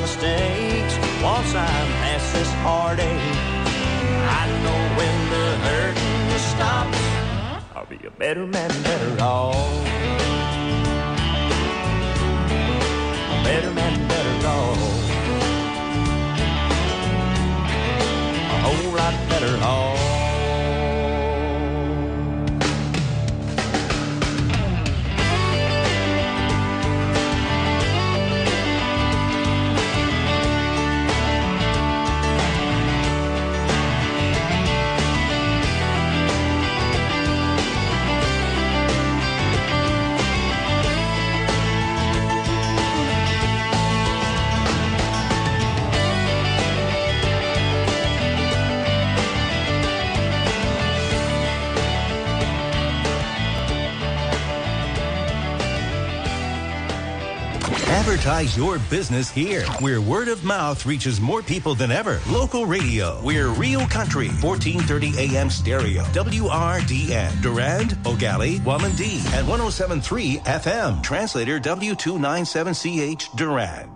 mistakes. Once I'm past this heartache, I know when the hurting stops, I'll be a better man, better off. Better man, better off. A whole lot better off. Advertise your business here, where word of mouth reaches more people than ever. Local radio. We're Real Country, 1430 AM stereo. WRDN. Durand, Ogali, Wamandee, and 107.3 FM. Translator W297CH Durand.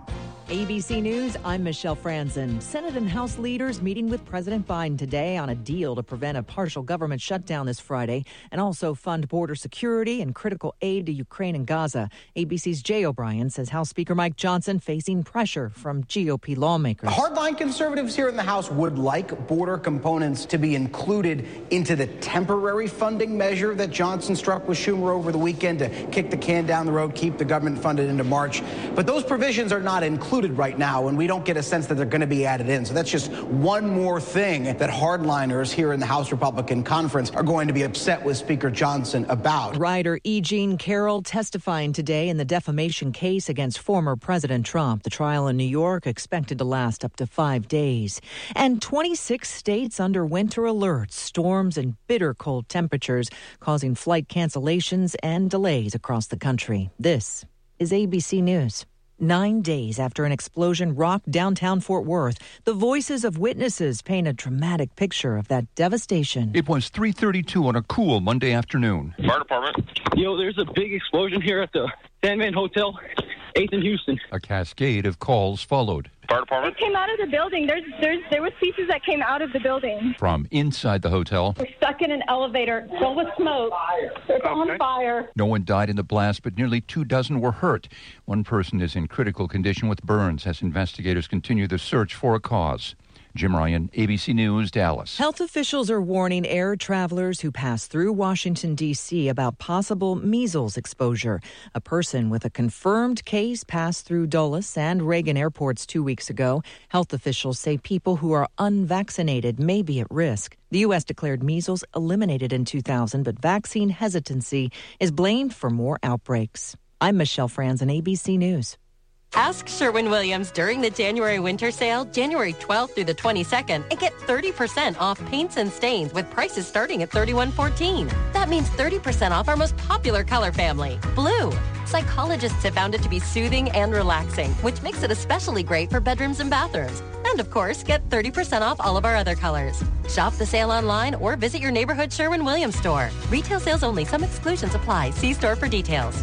ABC News, I'm Michelle Franzen. Senate and House leaders meeting with President Biden today on a deal to prevent a partial government shutdown this Friday and also fund border security and critical aid to Ukraine and Gaza. ABC's Jay O'Brien says House Speaker Mike Johnson facing pressure from GOP lawmakers. Hardline conservatives here in the House would like border components to be included into the temporary funding measure that Johnson struck with Schumer over the weekend to kick the can down the road, keep the government funded into March. But those provisions are not included right now, and we don't get a sense that they're going to be added in. So that's just one more thing that hardliners here in the House Republican Conference are going to be upset with Speaker Johnson about. Writer E. Jean Carroll testifying today in the defamation case against former President Trump. The trial in New York expected to last up to 5 days. And 26 states under winter alerts, storms and bitter cold temperatures causing flight cancellations and delays across the country. This is ABC News. 9 days after an explosion rocked downtown Fort Worth, the voices of witnesses paint a dramatic picture of that devastation. It was 3:32 on a cool Monday afternoon. Fire department. There's a big explosion here at the Sandman Hotel, 8th and Houston. A cascade of calls followed. Fire department. It came out of the building. There was pieces that came out of the building. From inside the hotel. We're stuck in an elevator filled with smoke. It's on fire. No one died in the blast, but nearly 24 were hurt. One person is in critical condition with burns as investigators continue the search for a cause. Jim Ryan, ABC News, Dallas. Health officials are warning air travelers who pass through Washington, D.C. about possible measles exposure. A person with a confirmed case passed through Dulles and Reagan airports 2 weeks ago. Health officials say people who are unvaccinated may be at risk. The U.S. declared measles eliminated in 2000, but vaccine hesitancy is blamed for more outbreaks. I'm Michelle Franzen, ABC News. Ask Sherwin-Williams during the January winter sale, January 12th through the 22nd, and get 30% off paints and stains with prices starting at $31.14. That means 30% off our most popular color family, blue. Psychologists have found it to be soothing and relaxing, which makes it especially great for bedrooms and bathrooms. And of course, get 30% off all of our other colors. Shop the sale online or visit your neighborhood Sherwin-Williams store. Retail sales only. Some exclusions apply. See store for details.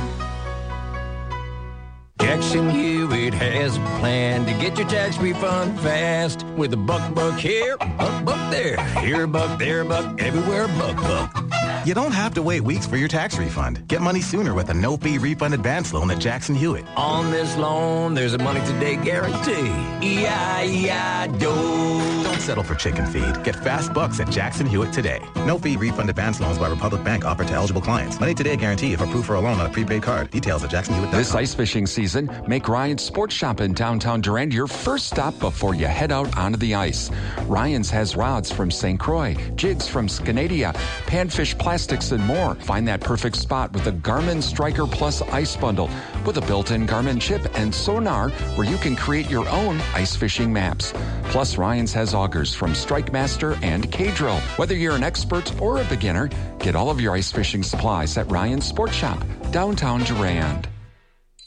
Jackson Hewitt has a plan to get your tax refund fast. With a buck here, buck there. Here a buck, there a buck, everywhere a buck. You don't have to wait weeks for your tax refund. Get money sooner with a no-fee refund advance loan at Jackson Hewitt. On this loan, there's a money today guarantee. E-I-E-I-DO. Don't settle for chicken feed. Get fast bucks at Jackson Hewitt today. No-fee refund advance loans by Republic Bank offered to eligible clients. Money today guarantee if approved for a loan on a prepaid card. Details at jacksonhewitt.com. This ice fishing season, make Ryan's Sports Shop in downtown Durand your first stop before you head out onto the ice. Ryan's has rods from St. Croix, jigs from Scanadia, panfish plastics, and more. Find that perfect spot with the Garmin Striker Plus Ice Bundle with a built-in Garmin chip and sonar where you can create your own ice fishing maps. Plus, Ryan's has augers from Strike Master and K-Drill. Whether you're an expert or a beginner, get all of your ice fishing supplies at Ryan's Sports Shop, downtown Durand.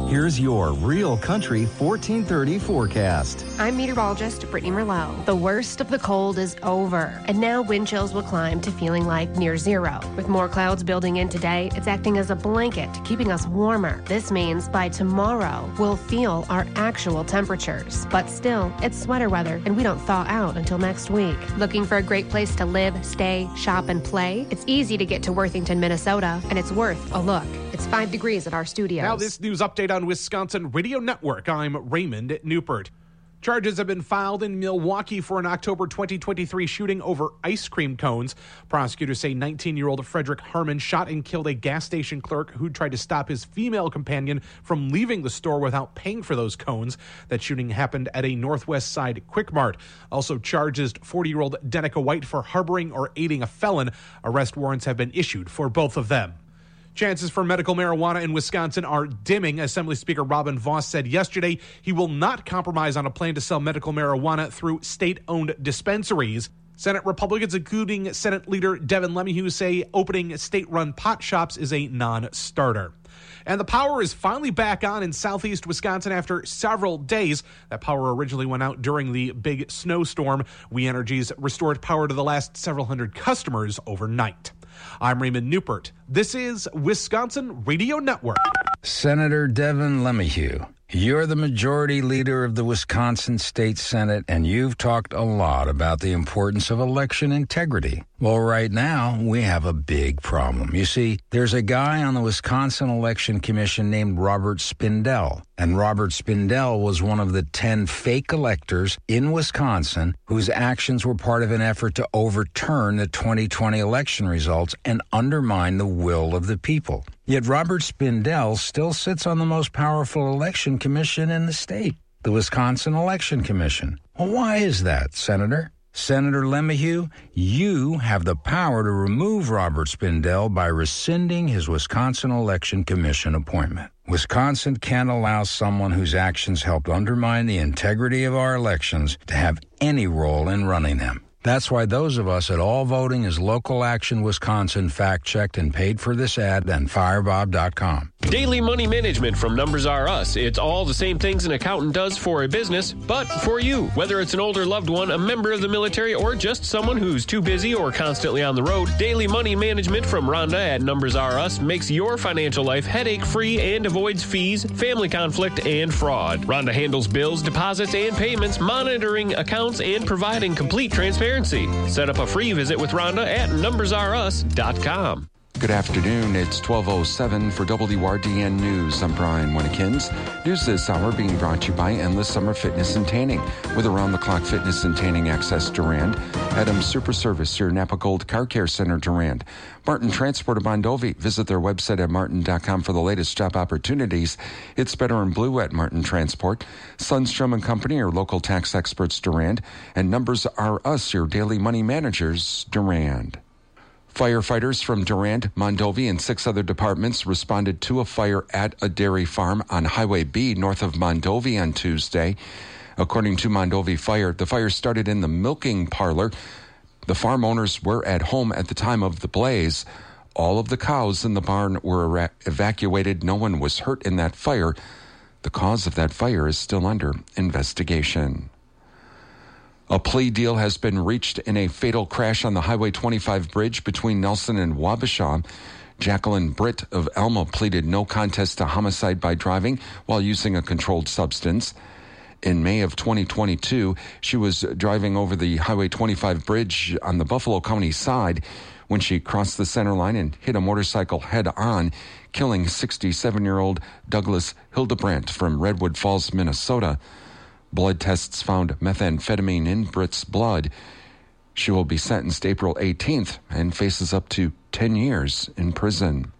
Here's your Real Country 1430 forecast. I'm meteorologist Brittany Merlot. The worst of the cold is over, and now wind chills will climb to feeling like near zero. With more clouds building in today, it's acting as a blanket, keeping us warmer. This means by tomorrow, we'll feel our actual temperatures. But still, it's sweater weather, and we don't thaw out until next week. Looking for a great place to live, stay, shop, and play? It's easy to get to Worthington, Minnesota, and it's worth a look. It's 5 degrees at our studios. Now this news update on Wisconsin Radio Network. I'm Raymond Newport. Charges have been filed in Milwaukee for an October 2023 shooting over ice cream cones. Prosecutors say 19-year-old Frederick Harmon shot and killed a gas station clerk who tried to stop his female companion from leaving the store without paying for those cones. That shooting happened at a Northwest Side Quick Mart. Also charges 40-year-old Denica White for harboring or aiding a felon. Arrest warrants have been issued for both of them. Chances for medical marijuana in Wisconsin are dimming. Assembly Speaker Robin Vos said yesterday he will not compromise on a plan to sell medical marijuana through state-owned dispensaries. Senate Republicans, including Senate Leader Devin LeMahieu, say opening state-run pot shops is a non-starter. And the power is finally back on in southeast Wisconsin after several days. That power originally went out during the big snowstorm. We Energies restored power to the last several hundred customers overnight. I'm Raymond Newport. This is Wisconsin Radio Network. Senator Devin LeMahieu, you're the majority leader of the Wisconsin State Senate, and you've talked a lot about the importance of election integrity. Well, right now, we have a big problem. You see, there's a guy on the Wisconsin Election Commission named Robert Spindell, and Robert Spindell was one of the 10 fake electors in Wisconsin whose actions were part of an effort to overturn the 2020 election results and undermine the will of the people. Yet Robert Spindell still sits on the most powerful election commission in the state, the Wisconsin Election Commission. Well, why is that, Senator? Senator LeMahieu, you have the power to remove Robert Spindell by rescinding his Wisconsin Election Commission appointment. Wisconsin can't allow someone whose actions helped undermine the integrity of our elections to have any role in running them. That's why those of us at All Voting is Local Action Wisconsin fact-checked and paid for this ad on Firebob.com. Daily money management from Numbers R Us. It's all the same things an accountant does for a business, but for you. Whether it's an older loved one, a member of the military, or just someone who's too busy or constantly on the road, daily money management from Rhonda at Numbers R Us makes your financial life headache-free and avoids fees, family conflict, and fraud. Rhonda handles bills, deposits, and payments, monitoring accounts, and providing complete transparency. Set up a free visit with Rhonda at numbersrus.com. Good afternoon. It's 12:07 for WRDN News. I'm Brian Winnekins. News this hour being brought to you by Endless Summer Fitness and Tanning. With around-the-clock fitness and tanning access, Durand. Adams Super Service, your Napa Gold Car Care Center, Durand. Martin Transport of Mondovi. Visit their website at martin.com for the latest job opportunities. It's better in blue at Martin Transport. Sundstrom and Company, your local tax experts, Durand. And Numbers R Us, your daily money managers, Durand. Firefighters from Durand, Mondovi, and 6 other departments responded to a fire at a dairy farm on Highway B north of Mondovi on Tuesday. According to Mondovi Fire, the fire started in the milking parlor. The farm owners were at home at the time of the blaze. All of the cows in the barn were evacuated. No one was hurt in that fire. The cause of that fire is still under investigation. A plea deal has been reached in a fatal crash on the Highway 25 bridge between Nelson and Wabasha. Jacqueline Britt of Elma pleaded no contest to homicide by driving while using a controlled substance. In May of 2022, she was driving over the Highway 25 bridge on the Buffalo County side when she crossed the center line and hit a motorcycle head-on, killing 67-year-old Douglas Hildebrandt from Redwood Falls, Minnesota. Blood tests found methamphetamine in Britt's blood. She will be sentenced April 18th and faces up to 10 years in prison.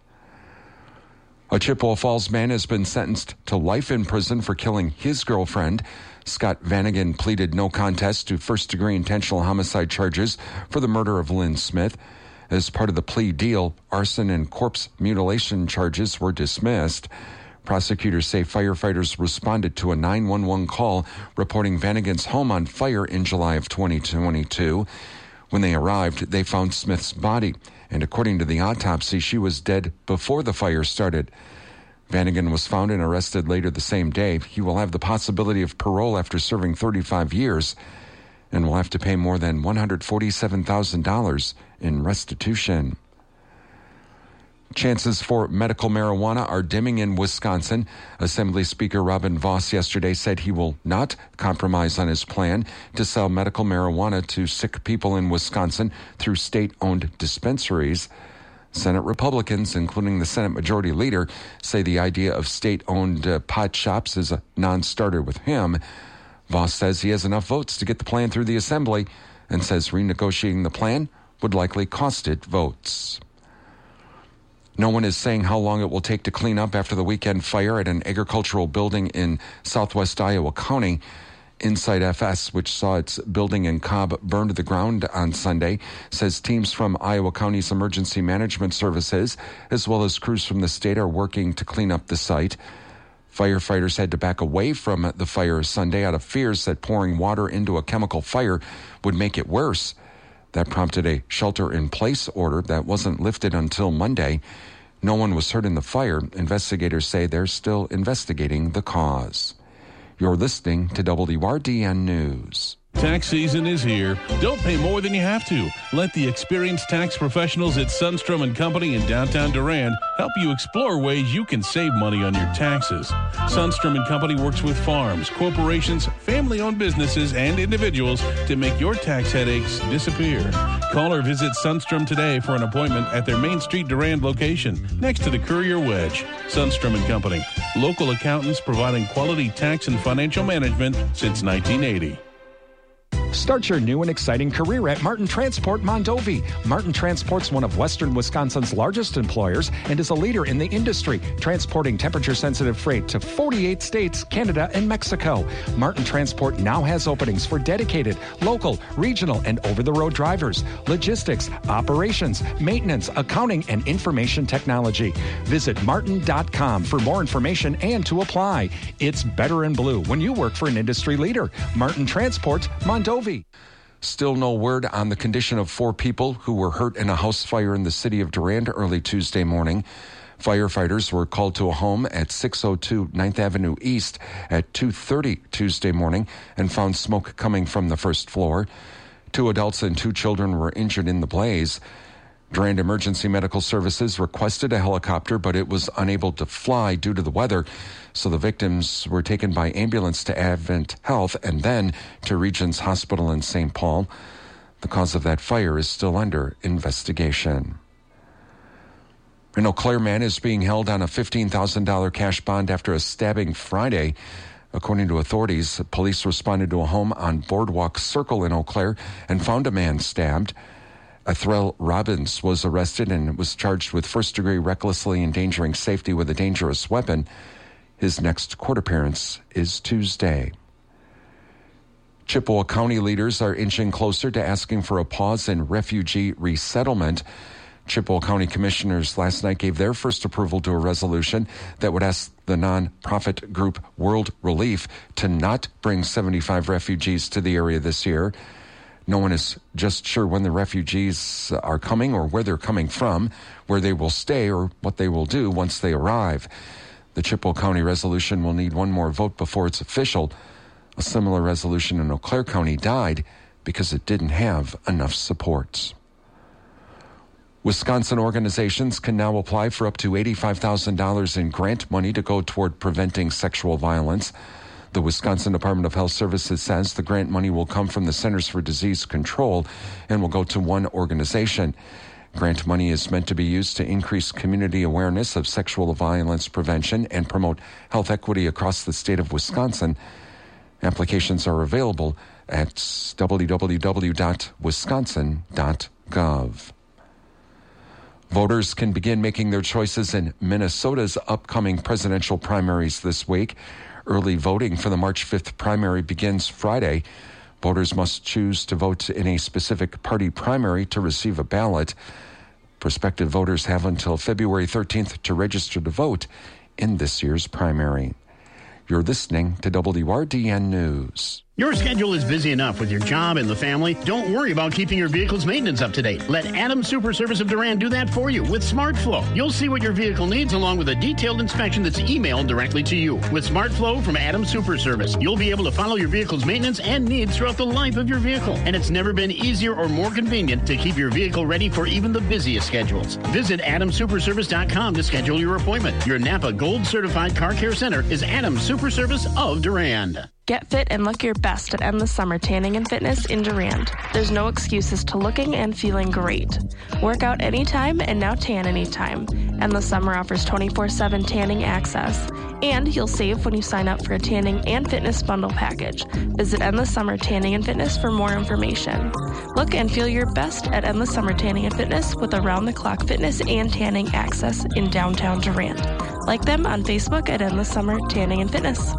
A Chippewa Falls man has been sentenced to life in prison for killing his girlfriend. Scott Vanagan pleaded no contest to first-degree intentional homicide charges for the murder of Lynn Smith. As part of the plea deal, arson and corpse mutilation charges were dismissed. Prosecutors say firefighters responded to a 911 call reporting Vanagan's home on fire in July of 2022. When they arrived, they found Smith's body, and according to the autopsy, she was dead before the fire started. Vanagon was found and arrested later the same day. He will have the possibility of parole after serving 35 years and will have to pay more than $147,000 in restitution. Chances for medical marijuana are dimming in Wisconsin. Assembly Speaker Robin Vos yesterday said he will not compromise on his plan to sell medical marijuana to sick people in Wisconsin through state-owned dispensaries. Senate Republicans, including the Senate Majority Leader, say the idea of state-owned pot shops is a non-starter with him. Vos says he has enough votes to get the plan through the Assembly and says renegotiating the plan would likely cost it votes. No one is saying how long it will take to clean up after the weekend fire at an agricultural building in southwest Iowa County. Inside FS, which saw its building in Cobb burned to the ground on Sunday, says teams from Iowa County's Emergency Management Services, as well as crews from the state, are working to clean up the site. Firefighters had to back away from the fire Sunday out of fears that pouring water into a chemical fire would make it worse. That prompted a shelter-in-place order that wasn't lifted until Monday. No one was hurt in the fire. Investigators say they're still investigating the cause. You're listening to WRDN News. Tax season is here. Don't pay more than you have to. Let the experienced tax professionals at Sundstrom & Company in downtown Durand help you explore ways you can save money on your taxes. Sundstrom & Company works with farms, corporations, family-owned businesses, and individuals to make your tax headaches disappear. Call or visit Sundstrom today for an appointment at their Main Street Durand location next to the Courier Wedge. Sundstrom & Company, local accountants providing quality tax and financial management since 1980. Start your new and exciting career at Martin Transport Mondovi. Martin Transport's one of Western Wisconsin's largest employers and is a leader in the industry, transporting temperature-sensitive freight to 48 states, Canada, and Mexico. Martin Transport now has openings for dedicated, local, regional, and over-the-road drivers, logistics, operations, maintenance, accounting, and information technology. Visit martin.com for more information and to apply. It's better in blue when you work for an industry leader. Martin Transport Mondovi. Still no word on the condition of 4 people who were hurt in a house fire in the city of Durand early Tuesday morning. Firefighters were called to a home at 602 9th Avenue East at 2:30 Tuesday morning and found smoke coming from the first floor. 2 adults and 2 children were injured in the blaze. Durand Emergency Medical Services requested a helicopter, but it was unable to fly due to the weather. So the victims were taken by ambulance to Advent Health and then to Regions Hospital in St. Paul. The cause of that fire is still under investigation. An Eau Claire man is being held on a $15,000 cash bond after a stabbing Friday. According to authorities, police responded to a home on Boardwalk Circle in Eau Claire and found a man stabbed. Athrell Robbins was arrested and was charged with first-degree recklessly endangering safety with a dangerous weapon. His next court appearance is Tuesday. Chippewa County leaders are inching closer to asking for a pause in refugee resettlement. Chippewa County commissioners last night gave their first approval to a resolution that would ask the nonprofit group World Relief to not bring 75 refugees to the area this year. No one is just sure when the refugees are coming or where they're coming from, where they will stay, or what they will do once they arrive. The Chippewa County resolution will need one more vote before it's official. A similar resolution in Eau Claire County died because it didn't have enough support. Wisconsin organizations can now apply for up to $85,000 in grant money to go toward preventing sexual violence. The Wisconsin Department of Health Services says the grant money will come from the Centers for Disease Control and will go to one organization. Grant money is meant to be used to increase community awareness of sexual violence prevention and promote health equity across the state of Wisconsin. Applications are available at www.wisconsin.gov. Voters can begin making their choices in Minnesota's upcoming presidential primaries this week. Early voting for the March 5th primary begins Friday. Voters must choose to vote in a specific party primary to receive a ballot. Prospective voters have until February 13th to register to vote in this year's primary. You're listening to WRDN News. Your schedule is busy enough with your job and the family. Don't worry about keeping your vehicle's maintenance up to date. Let Adams Super Service of Durand do that for you with SmartFlow. You'll see what your vehicle needs along with a detailed inspection that's emailed directly to you. With SmartFlow from Adams Super Service, you'll be able to follow your vehicle's maintenance and needs throughout the life of your vehicle. And it's never been easier or more convenient to keep your vehicle ready for even the busiest schedules. Visit AdamSuperService.com to schedule your appointment. Your Napa Gold Certified Car Care Center is Adams Super Service of Durand. Get fit and look your best at Endless Summer Tanning and Fitness in Durand. There's no excuses to looking and feeling great. Work out anytime and now tan anytime. Endless Summer offers 24/7 tanning access. And you'll save when you sign up for a tanning and fitness bundle package. Visit Endless Summer Tanning and Fitness for more information. Look and feel your best at Endless Summer Tanning and Fitness with around-the-clock fitness and tanning access in downtown Durand. Like them on Facebook at Endless Summer Tanning and Fitness.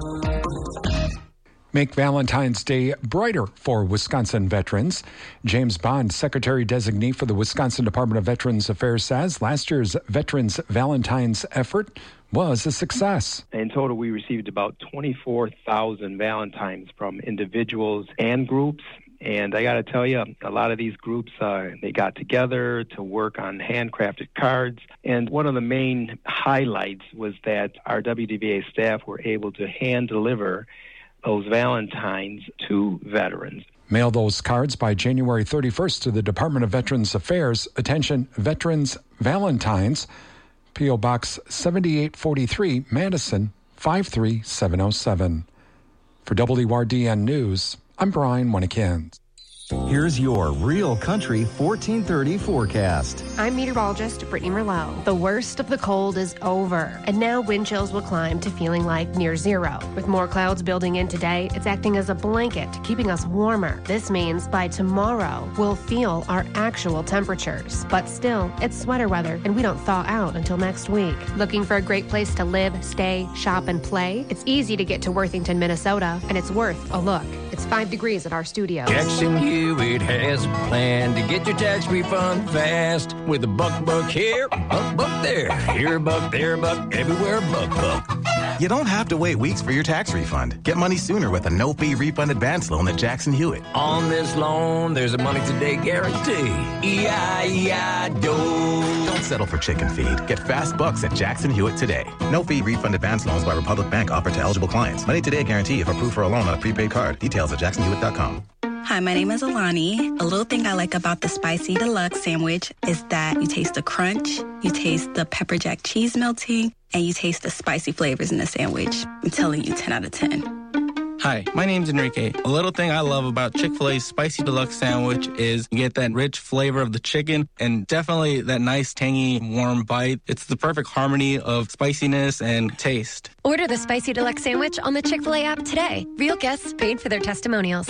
Make Valentine's Day brighter for Wisconsin veterans. James Bond, Secretary-Designee for the Wisconsin Department of Veterans Affairs, says last year's Veterans Valentine's effort was a success. In total, we received about 24,000 Valentines from individuals and groups. And I got to tell you, a lot of these groups, they got together to work on handcrafted cards. And one of the main highlights was that our WDVA staff were able to hand deliver those Valentines to veterans. Mail those cards by January 31st to the Department of Veterans Affairs. Attention, Veterans Valentines, P.O. Box 7843, Madison 53707. For WRDN News, I'm Brian Winnekins. Here's your Real Country 1430 forecast. I'm meteorologist Brittany Merlot. The worst of the cold is over, and now wind chills will climb to feeling like near zero. With more clouds building in today, it's acting as a blanket, keeping us warmer. This means by tomorrow, we'll feel our actual temperatures. But still, it's sweater weather, and we don't thaw out until next week. Looking for a great place to live, stay, shop, and play? It's easy to get to Worthington, Minnesota, and it's worth a look. It's 5 degrees at our studio. Jackson Hewitt has a plan to get your tax refund fast with a buck here, buck there. Here a buck, there a buck, everywhere a buck. You don't have to wait weeks for your tax refund. Get money sooner with a no-fee refund advance loan at Jackson Hewitt. On this loan, there's a money today guarantee. E-I-E-I-DO. Don't settle for chicken feed. Get fast bucks at Jackson Hewitt today. No-fee refund advance loans by Republic Bank offered to eligible clients. Money today guarantee if approved for a loan on a prepaid card. Details at jacksonhewitt.com. Hi, my name is Alani. A little thing I like about the Spicy Deluxe sandwich is that you taste the crunch, you taste the pepper jack cheese melting, and you taste the spicy flavors in the sandwich. I'm telling you, 10 out of 10. Hi, my name's Enrique. A little thing I love about Chick-fil-A's Spicy Deluxe sandwich is you get that rich flavor of the chicken and definitely that nice, tangy, warm bite. It's the perfect harmony of spiciness and taste. Order the Spicy Deluxe sandwich on the Chick-fil-A app today. Real guests paid for their testimonials.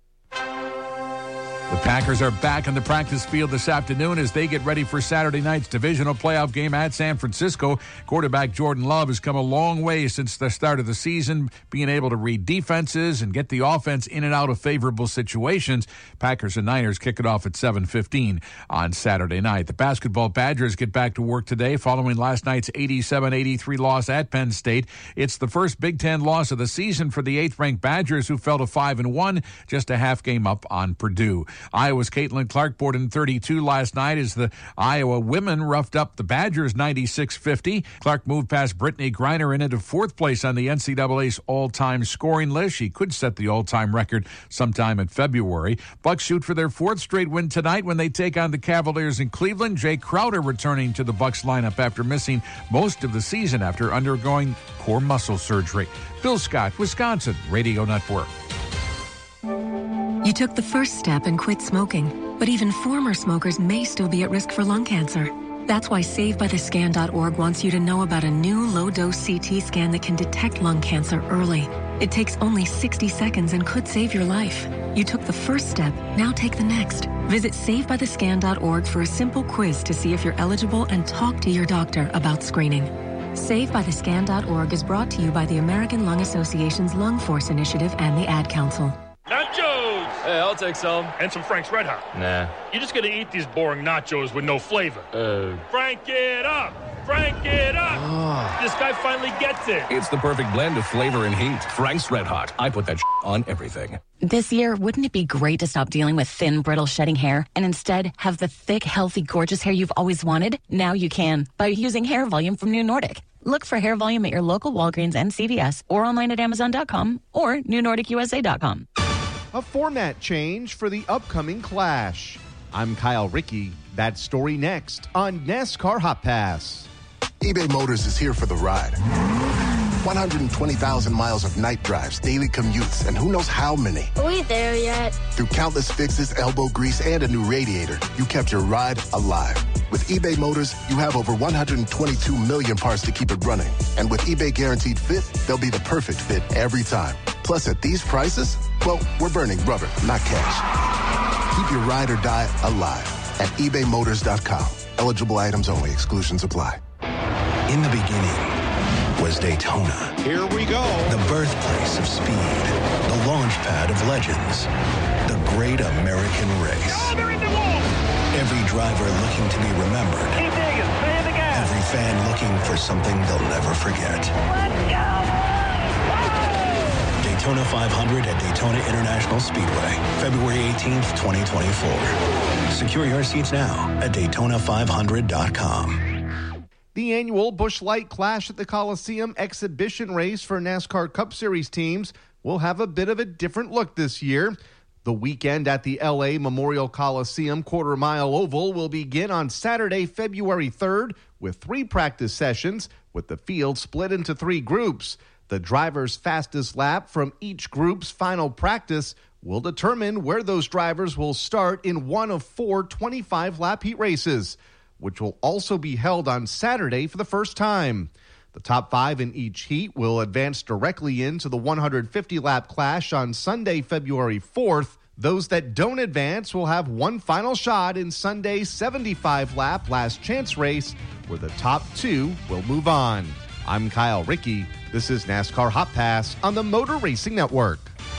The Packers are back on the practice field this afternoon as they get ready for Saturday night's divisional playoff game at San Francisco. Quarterback Jordan Love has come a long way since the start of the season, being able to read defenses and get the offense in and out of favorable situations. Packers and Niners kick it off at 7:15 on Saturday night. The basketball Badgers get back to work today following last night's 87-83 loss at Penn State. It's the first Big Ten loss of the season for the 8th-ranked Badgers, who fell to 5-1, just a half game up on Purdue. Iowa's Caitlin Clark poured in 32 last night as the Iowa women roughed up the Badgers 96-50. Clark moved past Brittany Griner and into 4th place on the NCAA's all-time scoring list. She could set the all-time record sometime in February. Bucks shoot for their 4th straight win tonight when they take on the Cavaliers in Cleveland. Jay Crowder returning to the Bucks lineup after missing most of the season after undergoing core muscle surgery. Bill Scott, Wisconsin Radio Network. You took the first step and quit smoking, but even former smokers may still be at risk for lung cancer. That's why SaveByTheScan.org wants you to know about a new low-dose CT scan that can detect lung cancer early. It takes only 60 seconds and could save your life. You took the first step, now take the next. Visit SaveByTheScan.org for a simple quiz to see if you're eligible and talk to your doctor about screening. SaveByTheScan.org is brought to you by the American Lung Association's Lung Force Initiative and the Ad Council. Nachos! Hey, I'll take some. And some Frank's Red Hot. Nah. You're just gonna eat these boring nachos with no flavor. Oh. Frank it up! Frank it up! This guy finally gets it. It's the perfect blend of flavor and heat. Frank's Red Hot. I put that on everything. This year, wouldn't it be great to stop dealing with thin, brittle, shedding hair and instead have the thick, healthy, gorgeous hair you've always wanted? Now you can by using Hair Volume from New Nordic. Look for Hair Volume at your local Walgreens and CVS or online at Amazon.com or NewNordicUSA.com. A format change for the upcoming Clash. I'm Kyle Rickey. That story next on NASCAR Hot Pass. eBay Motors is here for the ride. 120,000 miles of night drives, daily commutes, and who knows how many. Are we there yet? Through countless fixes, elbow grease, and a new radiator, you kept your ride alive. With eBay Motors, you have over 122 million parts to keep it running. And with eBay Guaranteed Fit, they'll be the perfect fit every time. Plus, at these prices, well, we're burning rubber, not cash. Keep your ride or die alive at ebaymotors.com. Eligible items only. Exclusions apply. In the beginning was Daytona. Here we go. The birthplace of speed. The launch pad of legends. The great American race. Oh, they're in the wall. Every driver looking to be remembered. Keep digging. Stay in the gas. Every fan looking for something they'll never forget. Let's go. Daytona 500 at Daytona International Speedway, February 18th, 2024. Secure your seats now at Daytona500.com. The annual Busch Light Clash at the Coliseum exhibition race for NASCAR Cup Series teams will have a bit of a different look this year. The weekend at the LA Memorial Coliseum quarter-mile oval will begin on Saturday, February 3rd, with 3 practice sessions, with the field split into 3 groups. The driver's fastest lap from each group's final practice will determine where those drivers will start in one of 4 25-lap heat races, which will also be held on Saturday for the first time. The top 5 in each heat will advance directly into the 150-lap Clash on Sunday, February 4th. Those that don't advance will have one final shot in Sunday's 75-lap last chance race, where the top 2 will move on. I'm Kyle Rickey. This is NASCAR Hot Pass on the Motor Racing Network.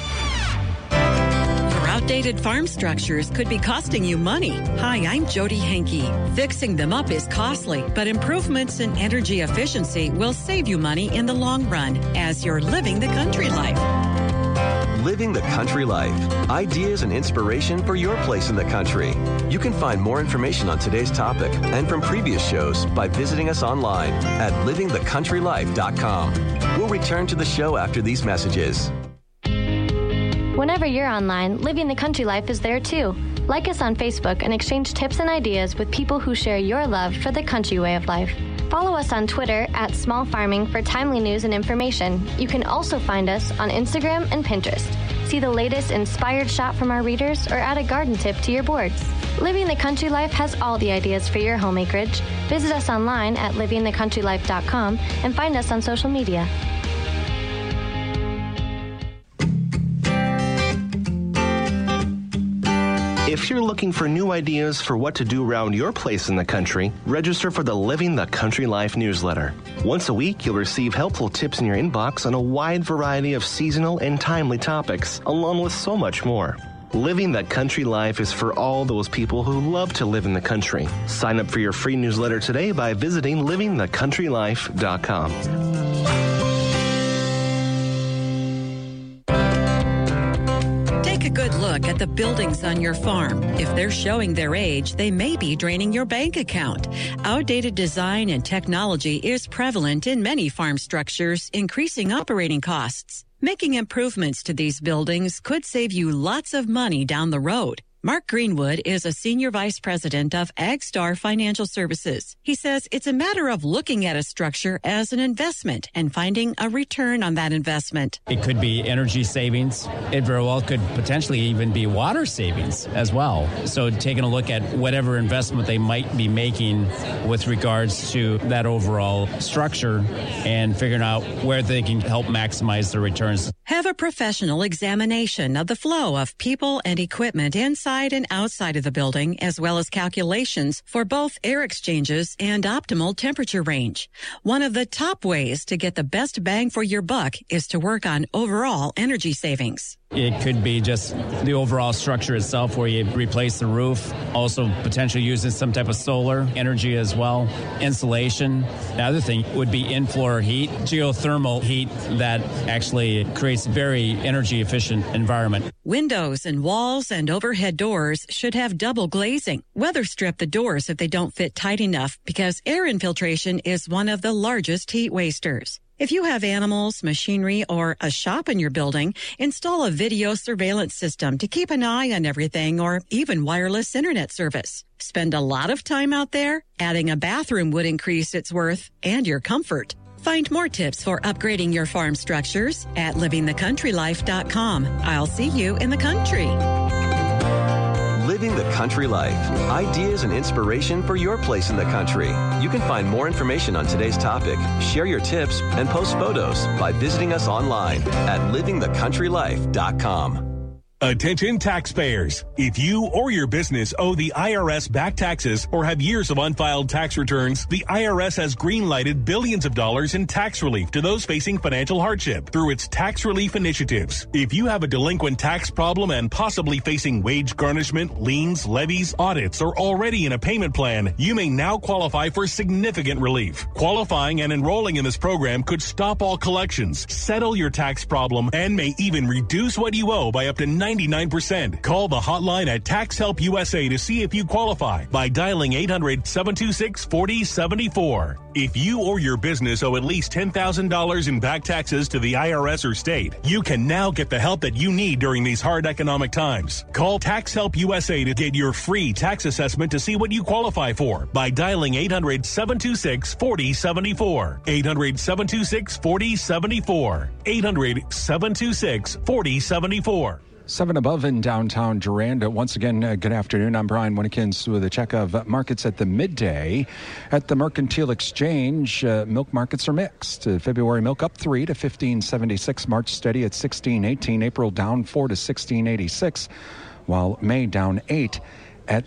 Outdated farm structures could be costing you money. Hi, I'm Jody Henke. Fixing them up is costly, but improvements in energy efficiency will save you money in the long run as you're living the country life. Living the country life. Ideas and inspiration for your place in the country. You can find more information on today's topic and from previous shows by visiting us online at livingthecountrylife.com. We'll return to the show after these messages. Whenever you're online, Living the Country Life is there too. Like us on Facebook and exchange tips and ideas with people who share your love for the country way of life. Follow us on Twitter at Small Farming for timely news and information. You can also find us on Instagram and Pinterest. See the latest inspired shot from our readers or add a garden tip to your boards. Living the Country Life has all the ideas for your home acreage. Visit us online at livingthecountrylife.com and find us on social media. If you're looking for new ideas for what to do around your place in the country, register for the Living the Country Life newsletter. Once a week, you'll receive helpful tips in your inbox on a wide variety of seasonal and timely topics, along with so much more. Living the Country Life is for all those people who love to live in the country. Sign up for your free newsletter today by visiting livingthecountrylife.com. Take a good look at the buildings on your farm. If they're showing their age, they may be draining your bank account. Outdated design and technology is prevalent in many farm structures, increasing operating costs. Making improvements to these buildings could save you lots of money down the road. Mark Greenwood is a senior vice president of AgStar Financial Services. He says it's a matter of looking at a structure as an investment and finding a return on that investment. It could be energy savings. It very well could potentially even be water savings as well. So taking a look at whatever investment they might be making with regards to that overall structure and figuring out where they can help maximize the returns. Have a professional examination of the flow of people and equipment inside inside and outside of the building, as well as calculations for both air exchanges and optimal temperature range. One of the top ways to get the best bang for your buck is to work on overall energy savings. It could be just the overall structure itself where you replace the roof, also potentially using some type of solar energy as well, insulation. The other thing would be in-floor heat, geothermal heat that actually creates a very energy efficient environment. Windows and walls and overhead doors should have double glazing. Weather strip the doors if they don't fit tight enough because air infiltration is one of the largest heat wasters. If you have animals, machinery, or a shop in your building, install a video surveillance system to keep an eye on everything or even wireless internet service. Spend a lot of time out there? Adding a bathroom would increase its worth and your comfort. Find more tips for upgrading your farm structures at livingthecountrylife.com. I'll see you in the country. Living the Country Life. Ideas and inspiration for your place in the country. You can find more information on today's topic, share your tips, and post photos by visiting us online at livingthecountrylife.com. Attention taxpayers. If you or your business owe the IRS back taxes or have years of unfiled tax returns, the IRS has green-lighted billions of dollars in tax relief to those facing financial hardship through its tax relief initiatives. If you have a delinquent tax problem and possibly facing wage garnishment, liens, levies, audits, or already in a payment plan, you may now qualify for significant relief. Qualifying and enrolling in this program could stop all collections, settle your tax problem, and may even reduce what you owe by up to 99%. Call the hotline at Tax Help USA to see if you qualify by dialing 800-726-4074. If you or your business owe at least $10,000 in back taxes to the IRS or state, you can now get the help that you need during these hard economic times. Call Tax Help USA to get your free tax assessment to see what you qualify for by dialing 800-726-4074. 800-726-4074. 800-726-4074. 7 above in downtown Durand. Once again, good afternoon. I'm Brian Winnekins with a check of markets at the midday. At the Mercantile Exchange, milk markets are mixed. February milk up 3 to 15.76. March steady at 16.18. April down 4 to 16.86. While May down 8 at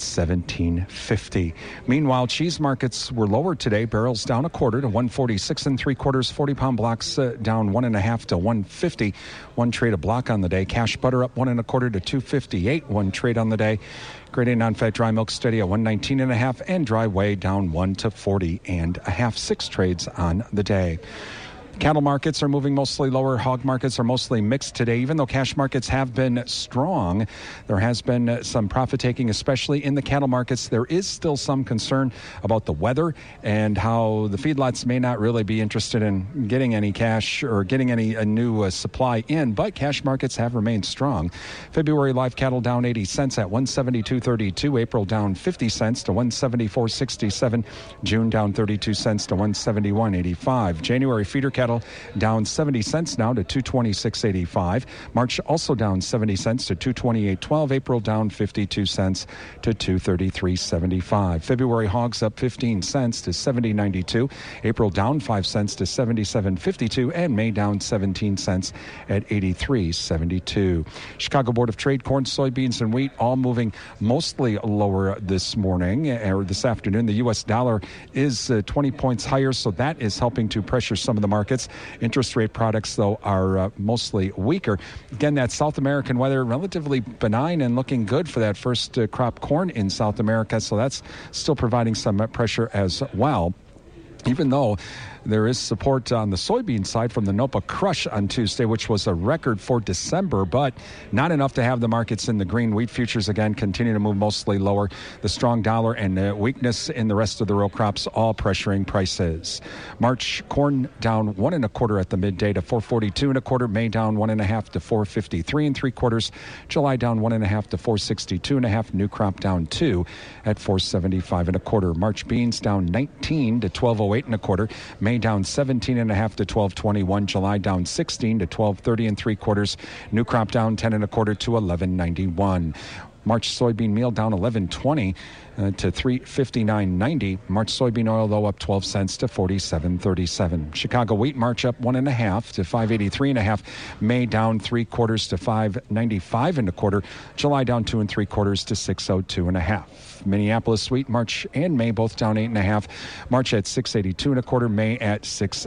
17.50. Meanwhile, cheese markets were lower today. Barrels down a quarter to 146 3/4. 40-pound blocks down 1.5 to 150. One trade a block on the day. Cash butter up 1.25 to 258. One trade on the day. Grade A non-fat dry milk steady at 119.5, and dry whey down 1 to 40.5. 6 trades on the day. Cattle markets are moving mostly lower. Hog markets are mostly mixed today. Even though cash markets have been strong, there has been some profit taking, especially in the cattle markets. There is still some concern about the weather and how the feedlots may not really be interested in getting any cash or getting any new supply in, but cash markets have remained strong. February live cattle down 80 cents at 172.32. April down 50 cents to 174.67. June down 32 cents to 171.85. January feeder cattle down 70 cents now to 226.85. March also down 70 cents to 228.12. April down 52 cents to 233.75. February hogs up 15 cents to 70.92. April down 5 cents to 77.52. And May down 17 cents at 83.72. Chicago Board of Trade corn, soybeans, and wheat all moving mostly lower this morning or this afternoon. The U.S. dollar is 20 points higher, so that is helping to pressure some of the markets. Interest rate products, though, are mostly weaker. Again, that South American weather relatively benign and looking good for that first crop corn in South America, so that's still providing some pressure as well. Even though there is support on the soybean side from the NOPA crush on Tuesday, which was a record for December, but not enough to have the markets in the green. Wheat futures, again, continue to move mostly lower. The strong dollar and weakness in the rest of the row crops all pressuring prices. March corn down 1 1/4 at the midday to 442 1/4. May down 1.5 to 453 3/4. July down 1.5 to 462 1/2. New crop down 2 at 475 1/4. March beans down 19 to 1208 1/4. May down 17.5 to 1221. July down 16 to 1230 3/4. New crop down 10 1/4 to 1191. March soybean meal down $11.20 to $359.90. March soybean oil, though, up 12 cents to $47.37. Chicago wheat March up 1.5 to $583.5. May down 3/4 to $595.25. July down 2 3/4 to $602.5. Minneapolis wheat March and May both down 8.5. March at $682.25. May at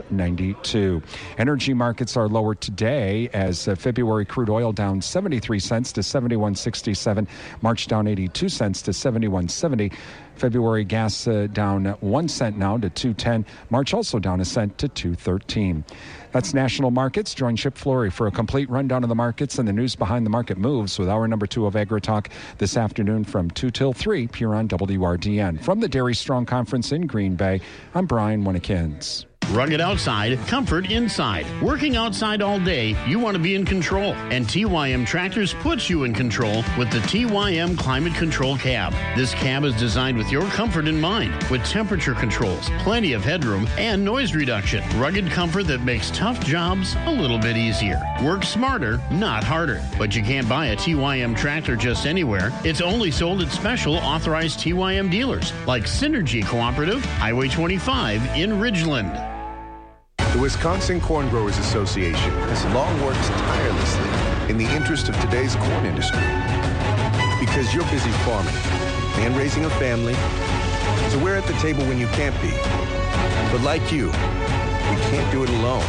$692. Energy markets are lower today as February crude oil down 73 cents to $71.67. March down 82 cents to $71.70. February gas down 1 cent now to $2.10. March also down a cent to $2.13. That's national markets. Join Chip Flory for a complete rundown of the markets and the news behind the market moves with hour number 2 of AgriTalk this afternoon from 2 till 3 here on WRDN. From the Dairy Strong Conference in Green Bay, I'm Brian Winnekins. Rugged outside, comfort inside. Working outside all day, you want to be in control. And TYM Tractors puts you in control with the TYM Climate Control Cab. This cab is designed with your comfort in mind, with temperature controls, plenty of headroom, and noise reduction. Rugged comfort that makes tough jobs a little bit easier. Work smarter, not harder. But you can't buy a TYM tractor just anywhere. It's only sold at special authorized TYM dealers, like Synergy Cooperative, Highway 25 in Ridgeland. The Wisconsin Corn Growers Association has long worked tirelessly in the interest of today's corn industry. Because you're busy farming and raising a family, so we're at the table when you can't be. But like you, we can't do it alone.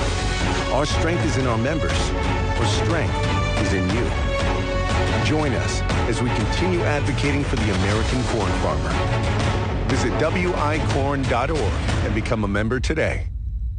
Our strength is in our members. Our strength is in you. Join us as we continue advocating for the American corn farmer. Visit wicorn.org and become a member today.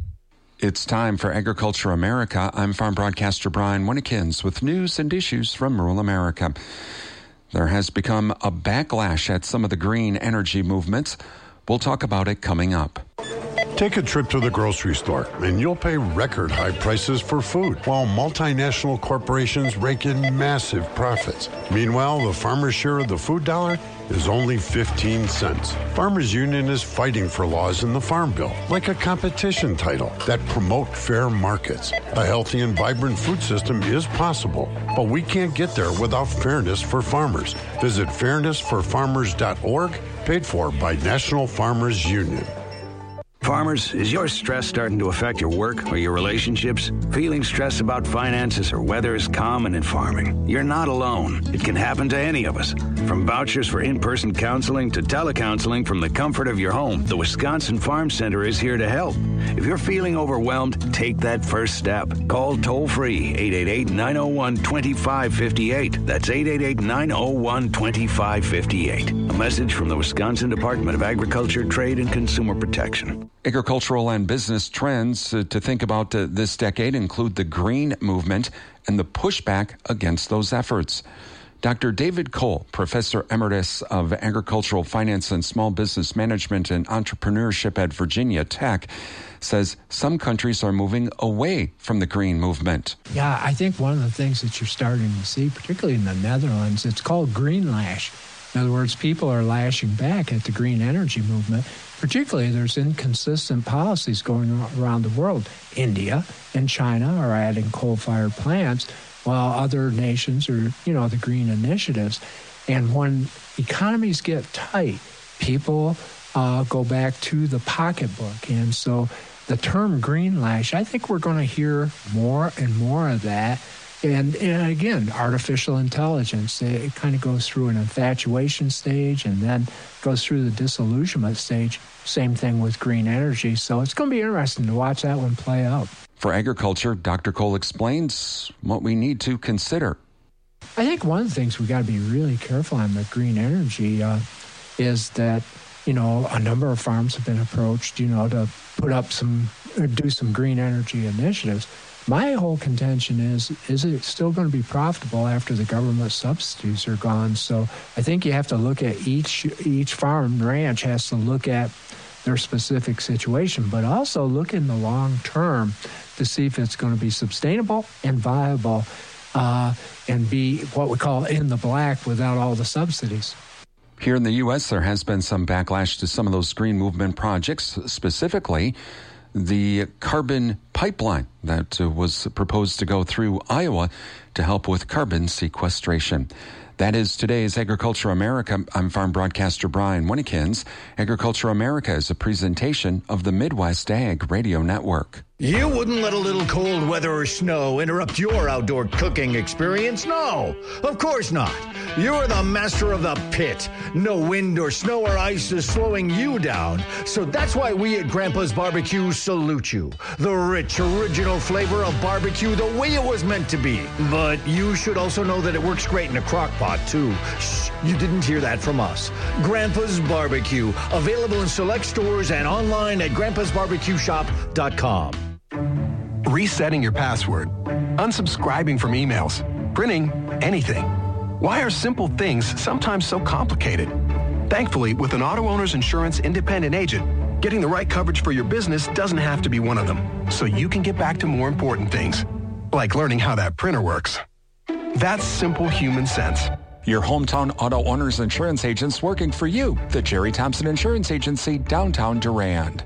It's time for Agriculture America. I'm farm broadcaster Brian Winnekins with news and issues from rural America. There has become a backlash at some of the green energy movements. We'll talk about it coming up. Take a trip to the grocery store, and you'll pay record high prices for food, while multinational corporations rake in massive profits. Meanwhile, the farmer's share of the food dollar is only 15 cents. Farmers Union is fighting for laws in the Farm Bill, like a competition title, that promote fair markets. A healthy and vibrant food system is possible, but we can't get there without fairness for farmers. Visit fairnessforfarmers.org, paid for by National Farmers Union. Farmers, is your stress starting to affect your work or your relationships? Feeling stressed about finances or weather is common in farming. You're not alone. It can happen to any of us. From vouchers for in-person counseling to telecounseling from the comfort of your home, the Wisconsin Farm Center is here to help. If you're feeling overwhelmed, take that first step. Call toll-free 888-901-2558. That's 888-901-2558. A message from the Wisconsin Department of Agriculture, Trade, and Consumer Protection. Agricultural and business trends to think about this decade include the green movement and the pushback against those efforts. Dr. David Cole, Professor Emeritus of Agricultural Finance and Small Business Management and Entrepreneurship at Virginia Tech, says some countries are moving away from the green movement. Yeah, I think one of the things that you're starting to see, particularly in the Netherlands, it's called green lash. In other words, people are lashing back at the green energy movement. Particularly, there's inconsistent policies going around the world. India and China are adding coal-fired plants, while other nations are, the green initiatives. And when economies get tight, people go back to the pocketbook. And so the term green lash, I think we're going to hear more and more of that. And again, artificial intelligence, it kind of goes through an infatuation stage and then goes through the disillusionment stage. Same thing with green energy. So it's going to be interesting to watch that one play out. For agriculture, Dr. Cole explains what we need to consider. I think one of the things we got to be really careful on the green energy is that, a number of farms have been approached, to put up do some green energy initiatives. My whole contention is it still going to be profitable after the government subsidies are gone? So I think you have to look at each farm ranch has to look at their specific situation, but also look in the long term to see if it's going to be sustainable and viable and be what we call in the black without all the subsidies. Here in the U.S., there has been some backlash to some of those green movement projects, specifically the carbon pipeline that was proposed to go through Iowa to help with carbon sequestration. That is today's Agriculture America. I'm farm broadcaster Brian Winnikins. Agriculture America is a presentation of the Midwest Ag Radio Network. You wouldn't let a little cold weather or snow interrupt your outdoor cooking experience? No, of course not. You're the master of the pit. No wind or snow or ice is slowing you down. So that's why we at Grandpa's Barbecue salute you. The rich, original flavor of barbecue the way it was meant to be. But you should also know that it works great in a crock pot, too. Shh, you didn't hear that from us. Grandpa's Barbecue, available in select stores and online at grandpasbarbecueshop.com. Resetting your password, unsubscribing from emails, printing anything. Why are simple things sometimes so complicated? Thankfully, with an auto owner's insurance independent agent, getting the right coverage for your business doesn't have to be one of them, so you can get back to more important things, like learning how that printer works. That's simple human sense. Your hometown auto owner's insurance agents working for you. The Jerry Thompson Insurance Agency, downtown Durand.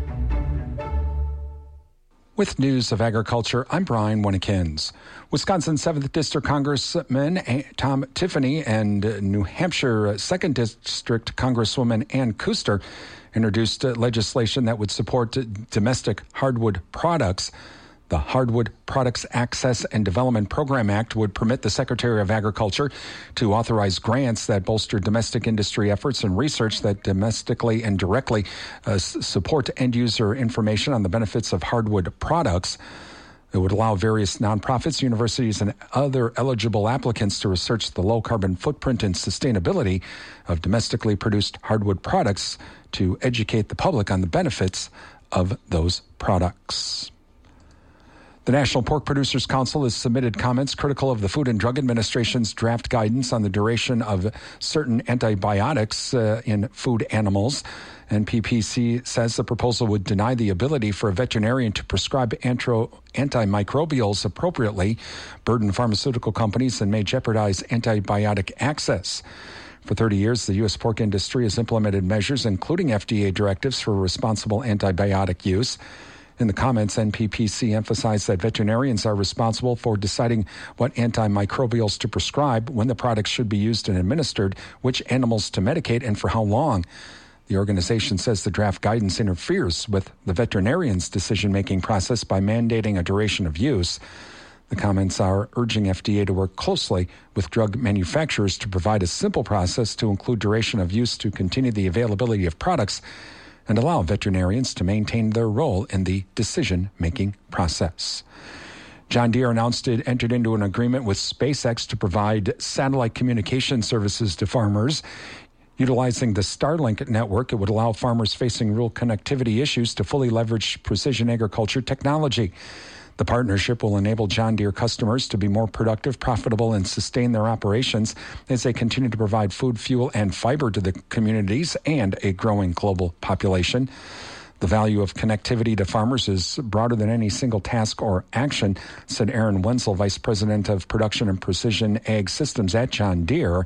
With news of agriculture, I'm Brian Winnikins. Wisconsin 7th District Congressman Tom Tiffany and New Hampshire 2nd District Congresswoman Ann Kuster introduced legislation that would support domestic hardwood products. The Hardwood Products Access and Development Program Act would permit the Secretary of Agriculture to authorize grants that bolster domestic industry efforts and research that domestically and directly support end-user information on the benefits of hardwood products. It would allow various nonprofits, universities, and other eligible applicants to research the low-carbon footprint and sustainability of domestically produced hardwood products to educate the public on the benefits of those products. The National Pork Producers Council has submitted comments critical of the Food and Drug Administration's draft guidance on the duration of certain antibiotics in food animals. NPPC says the proposal would deny the ability for a veterinarian to prescribe antimicrobials appropriately, burden pharmaceutical companies, and may jeopardize antibiotic access. For 30 years, the U.S. pork industry has implemented measures, including FDA directives for responsible antibiotic use. In the comments, NPPC emphasized that veterinarians are responsible for deciding what antimicrobials to prescribe, when the products should be used and administered, which animals to medicate, and for how long. The organization says the draft guidance interferes with the veterinarian's decision-making process by mandating a duration of use. The comments are urging FDA to work closely with drug manufacturers to provide a simple process to include duration of use to continue the availability of products and allow veterinarians to maintain their role in the decision-making process. John Deere announced it entered into an agreement with SpaceX to provide satellite communication services to farmers. Utilizing the Starlink network, it would allow farmers facing rural connectivity issues to fully leverage precision agriculture technology. The partnership will enable John Deere customers to be more productive, profitable, and sustain their operations as they continue to provide food, fuel, and fiber to the communities and a growing global population. The value of connectivity to farmers is broader than any single task or action, said Aaron Wenzel, Vice President of Production and Precision Ag Systems at John Deere.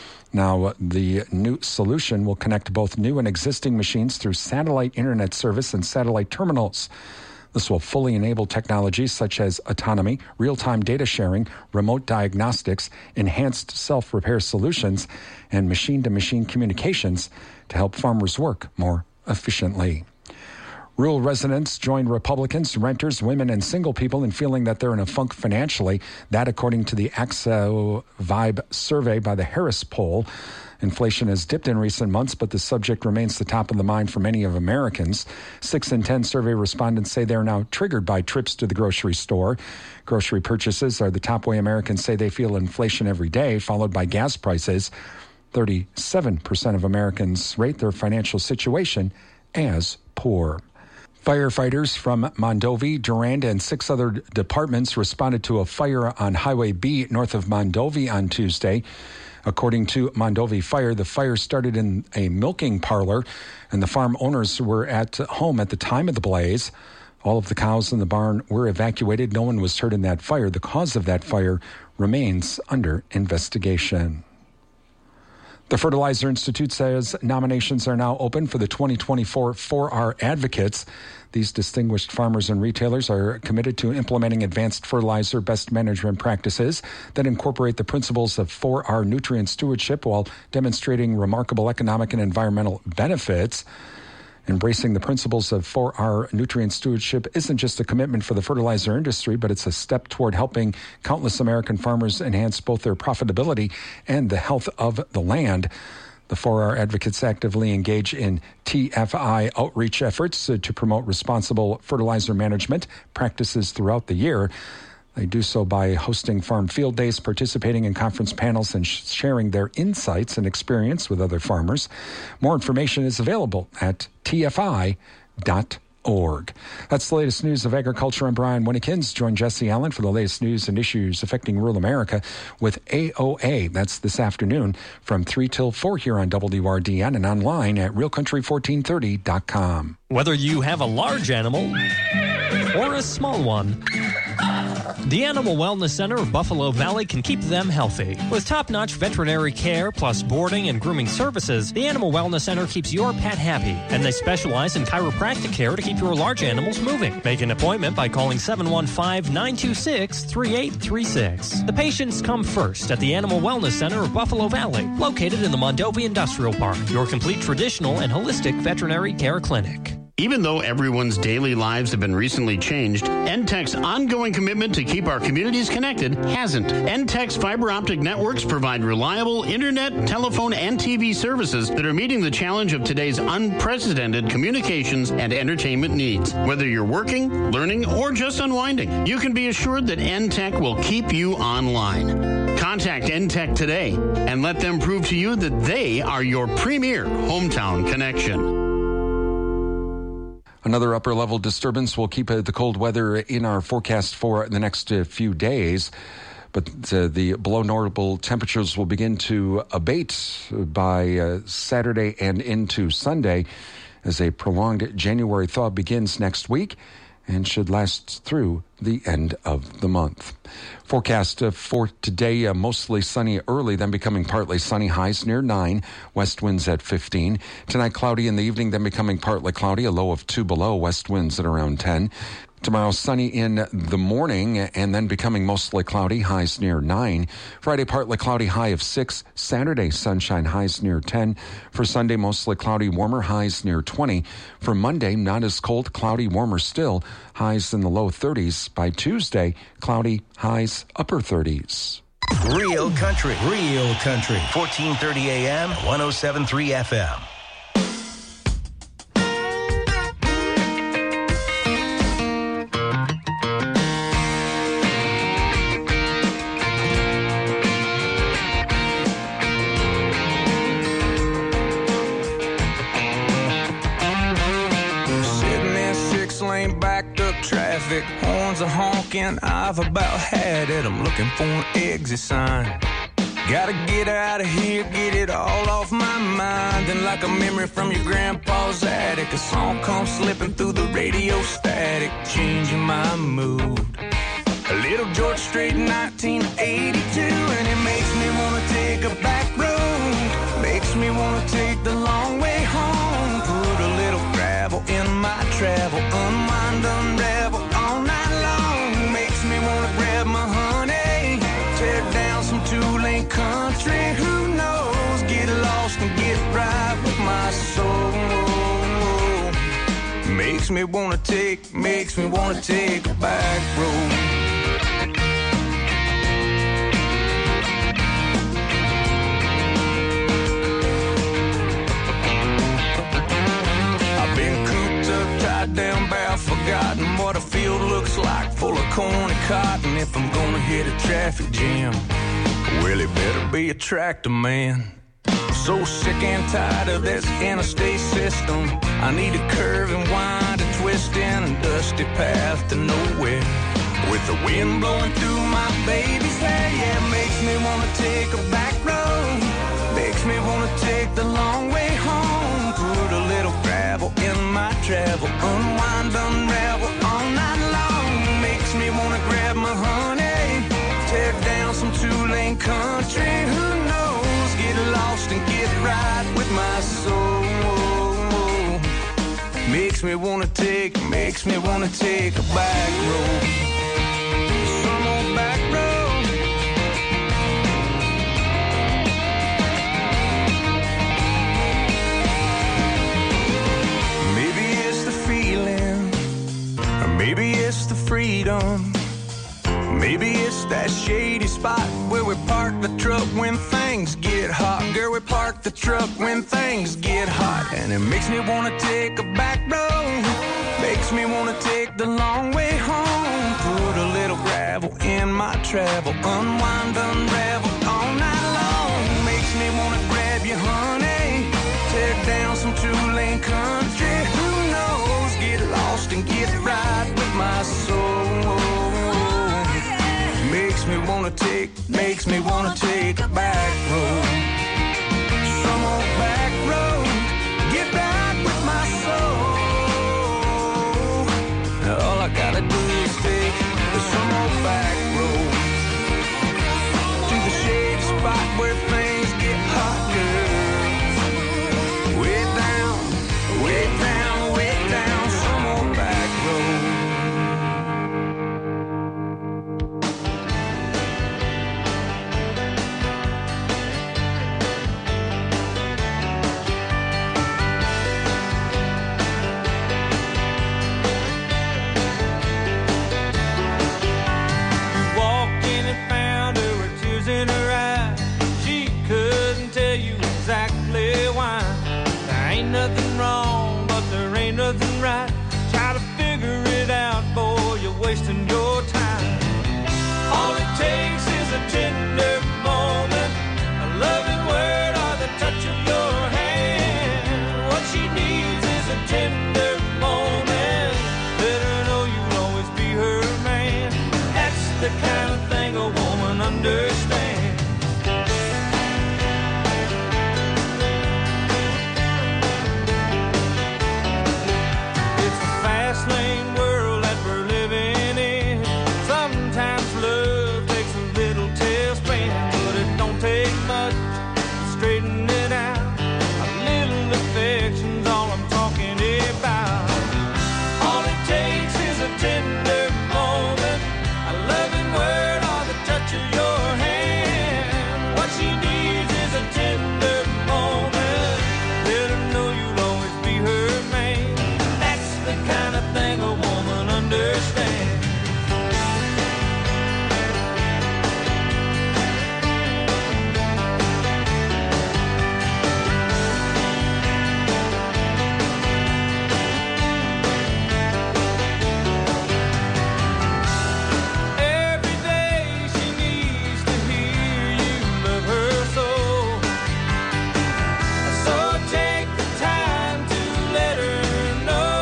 Now, the new solution will connect both new and existing machines through satellite internet service and satellite terminals. This will fully enable technologies such as autonomy, real-time data sharing, remote diagnostics, enhanced self-repair solutions, and machine-to-machine communications to help farmers work more efficiently. Rural residents join Republicans, renters, women, and single people in feeling that they're in a funk financially. That, according to the AXO Vibe survey by the Harris poll. Inflation has dipped in recent months, but the subject remains the top of the mind for many of Americans. 6 in 10 survey respondents say they're now triggered by trips to the grocery store. Grocery purchases are the top way Americans say they feel inflation every day, followed by gas prices. 37% of Americans rate their financial situation as poor. Firefighters from Mondovi, Durand, and 6 other departments responded to a fire on Highway B north of Mondovi on Tuesday. According to Mondovi Fire, the fire started in a milking parlor, and the farm owners were at home at the time of the blaze. All of the cows in the barn were evacuated. No one was hurt in that fire. The cause of that fire remains under investigation. The Fertilizer Institute says nominations are now open for the 2024 4R Advocates. These distinguished farmers and retailers are committed to implementing advanced fertilizer best management practices that incorporate the principles of 4R nutrient stewardship while demonstrating remarkable economic and environmental benefits. Embracing the principles of 4R nutrient stewardship isn't just a commitment for the fertilizer industry, but it's a step toward helping countless American farmers enhance both their profitability and the health of the land. The 4R Advocates actively engage in TFI outreach efforts to promote responsible fertilizer management practices throughout the year. They do so by hosting farm field days, participating in conference panels, and sharing their insights and experience with other farmers. More information is available at tfi.org. That's the latest news of agriculture. I'm Brian Winnekins. Join Jesse Allen for the latest news and issues affecting rural America with AOA. That's this afternoon from 3 till 4 here on WRDN and online at realcountry1430.com. Whether you have a large animal or a small one, the Animal Wellness Center of Buffalo Valley can keep them healthy. With top-notch veterinary care plus boarding and grooming services, the Animal Wellness Center keeps your pet happy, and they specialize in chiropractic care to keep your large animals moving. Make an appointment by calling 715-926-3836. The patients come first at the Animal Wellness Center of Buffalo Valley, located in the Mondovi Industrial Park, your complete traditional and holistic veterinary care clinic. Even though everyone's daily lives have been recently changed, NTEC's ongoing commitment to keep our communities connected hasn't. NTEC's fiber optic networks provide reliable internet, telephone, and TV services that are meeting the challenge of today's unprecedented communications and entertainment needs. Whether you're working, learning, or just unwinding, you can be assured that NTEC will keep you online. Contact NTEC today and let them prove to you that they are your premier hometown connection. Another upper-level disturbance will keep the cold weather in our forecast for the next few days. But the below normal temperatures will begin to abate by Saturday and into Sunday as a prolonged January thaw begins next week and should last through the end of the month. Forecast for today, mostly sunny early, then becoming partly sunny, highs near 9, west winds at 15. Tonight, cloudy in the evening, then becoming partly cloudy, a low of 2 below, west winds at around 10. Tomorrow, sunny in the morning and then becoming mostly cloudy, highs near 9. Friday, partly cloudy, high of 6. Saturday, sunshine, highs near 10. For Sunday, mostly cloudy, warmer, highs near 20. For Monday, not as cold, cloudy, warmer still, highs in the low 30s. By Tuesday, cloudy, highs, upper 30s. Real country. 1430 AM, 107.3 FM. Horns are honking, I've about had it. I'm looking for an exit sign. Gotta get out of here, get it all off my mind. And like a memory from your grandpa's attic, a song comes slipping through the radio static, changing my mood. A little George Strait, 1982, and it makes me wanna take a back road. Makes me wanna take the long way home. Put a little gravel in my travel, unwind, unravel all night long. Makes me wanna grab my honey, tear down some two-lane country. Who knows? Get lost and get right with my soul. Makes me wanna take a back road. Down bare, forgotten what a field looks like, full of corn and cotton. If I'm gonna hit a traffic jam, well, it better be a tractor man. I'm so sick and tired of this interstate system. I need a curve and wind, a twist in a dusty path to nowhere, with the wind blowing through my baby's hair. Yeah, makes me wanna take a back road, makes me wanna take the long way home. Put a little gravel in my travel, unwind, unravel all night long. Makes me wanna grab my honey, tear down some two-lane country. Who knows? Get lost and get makes me wanna take a back road. Some old back road. Maybe it's the feeling, or maybe it's the freedom. Maybe it's that shady spot where we park the truck when things get hot. Girl, we park the truck when things get hot. And it makes me want to take a back road. Makes me want to take the long way home. Put a little gravel in my travel. Unwind, unravel all night long. Makes me want to grab you, honey. Tear down some two-lane country. Who knows? Get lost and get right with my soul. Makes me wanna take a back road. Some old back road. Get back with my soul. All I gotta do is take some old back road to the shady spot where things get hot, girl. Way down, way down, way down, some old back road. Nothing wrong, but there ain't nothing right. Try to figure it out, boy, you're wasting your time. All it takes is a tender moment, a loving word or the touch of your hand. What she needs is a tender moment. Let her know you'll always be her man. That's the kind of thing a woman understands. Lane world that we're living in. Sometimes love takes a little tailspin, but it don't take much to straighten it out. A little affection's all I'm talking about. All it takes is a tender moment, a loving word or the touch of your hand. What she needs is a tender moment. Let her know you'll always be her man. That's the kind of thing a woman understands. Every day she needs to hear you love her so. So take the time to let her know.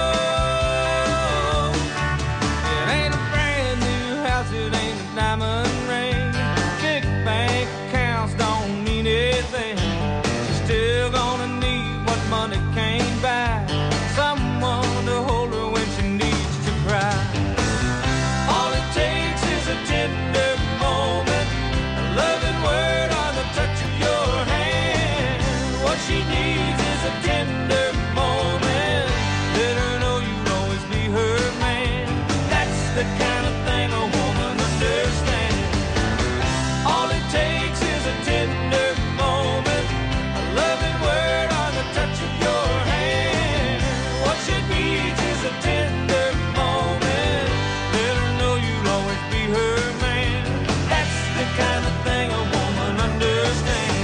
It ain't a brand new house, it ain't a diamond ring. Big bank accounts don't mean anything. She's still gonna need what money can't buy. Someone to hold her when she needs to cry. All it takes is a tender moment, a loving word or the touch of your hand. What she needs is a tender moment. Let her know you'll always be her man. That's the kind of thing a woman understands. All it takes is a tender moment, a loving word or the touch of your hand. What she needs is a tender moment. Let her know you'll always be her man. That's the kind of thing a woman understands.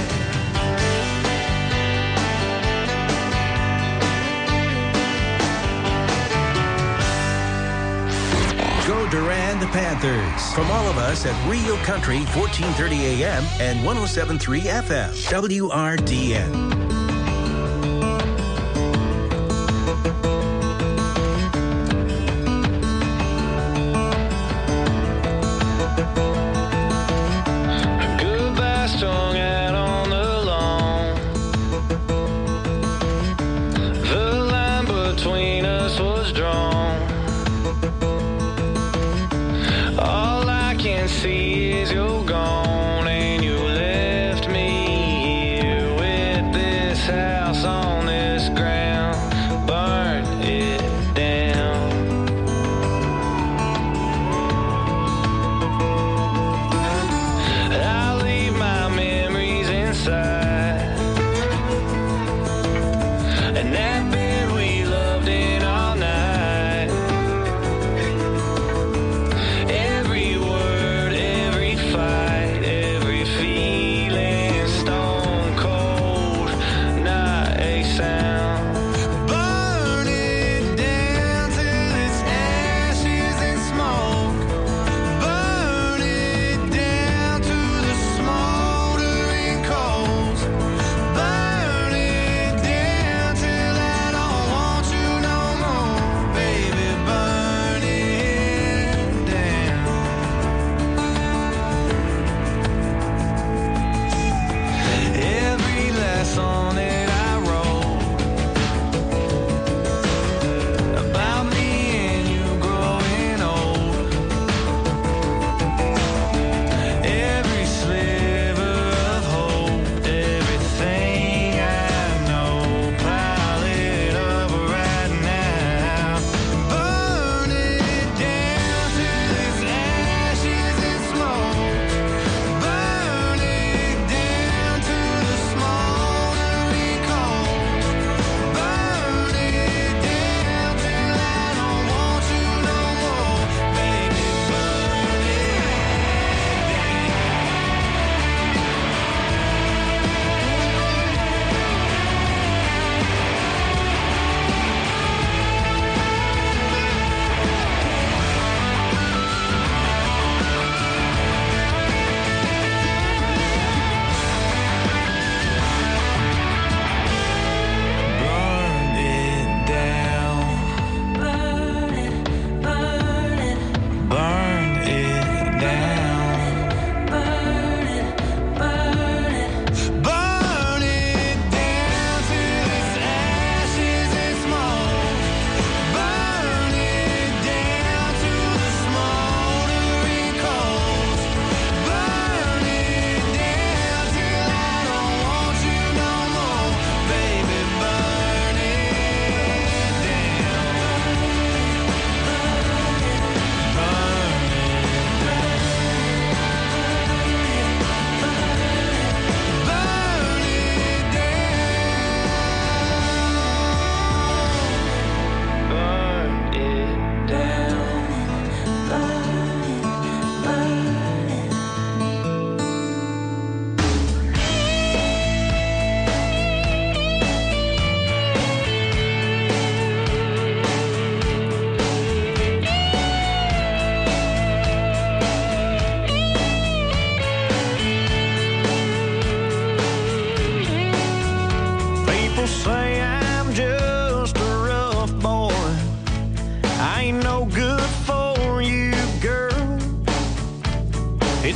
Go Duran the Panthers. From all of us at Rio Country, 1430 AM and 107.3 FM. WRDN. Goodbye strung out on the lawn. The line between us was drawn. All I can see is you're gone, and you left me here with this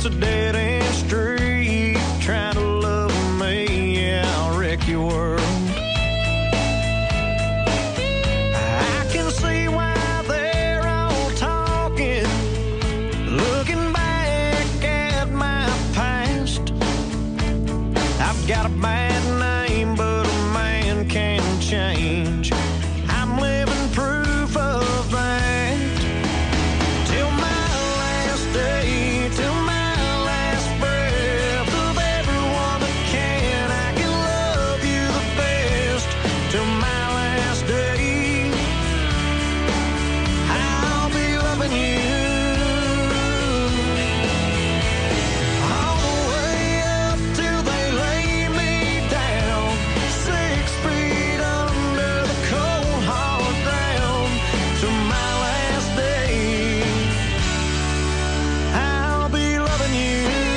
It's a dead-end street. Trying to love me, yeah, I'll wreck your world. I can see why they're all talking, looking back at my past. I've got a bad name, but a man can change. I'm living proof of that. Till my last day, till my last breath, of everyone that can, I can love you the best. Till my last day, I'll be loving you. All the way up till they lay me down, 6 feet under the cold hard ground. Till my last day, I'll be loving you.